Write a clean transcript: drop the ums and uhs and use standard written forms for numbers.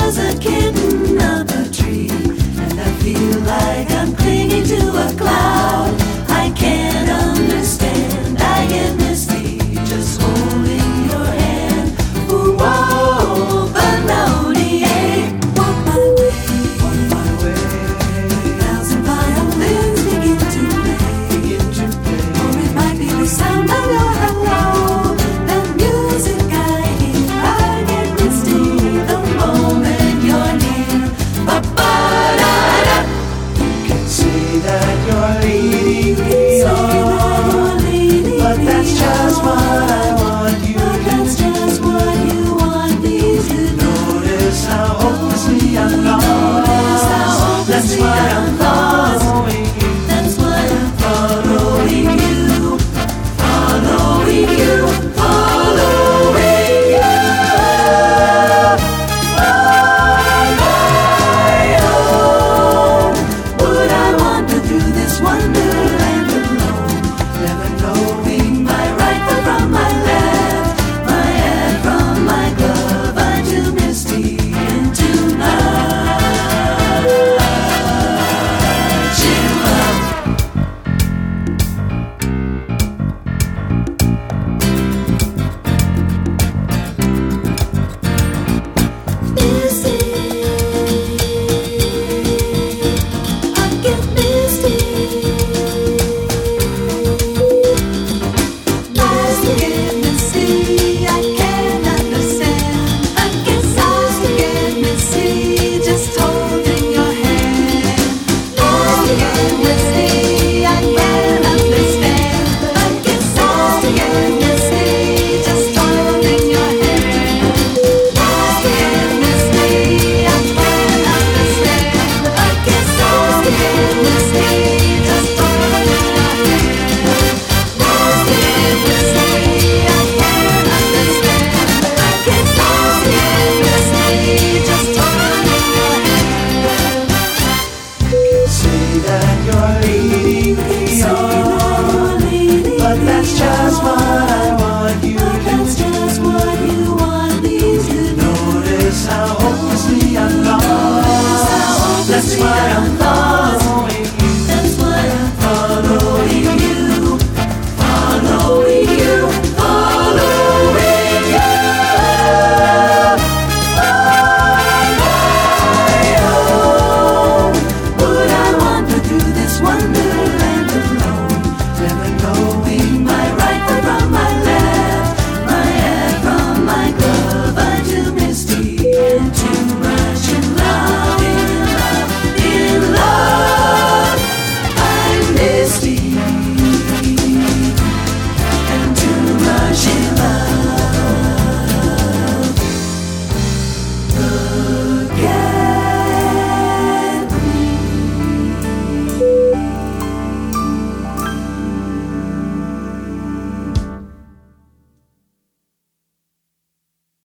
was a kitten up a tree, and I feel like I'm clinging to a cloud. I can't understand, I get misty just holding your hand. Ooh, whoa, Benoni, walk my way. A thousand violins begin to play, or it might be the sound of your hello. The music I hear, I get misty the moment you're near. Ba-ba-da-da. You can say that you're leading me on, but that's just what I want you But that's just what you want me to do. to notice how hopelessly I'm lost.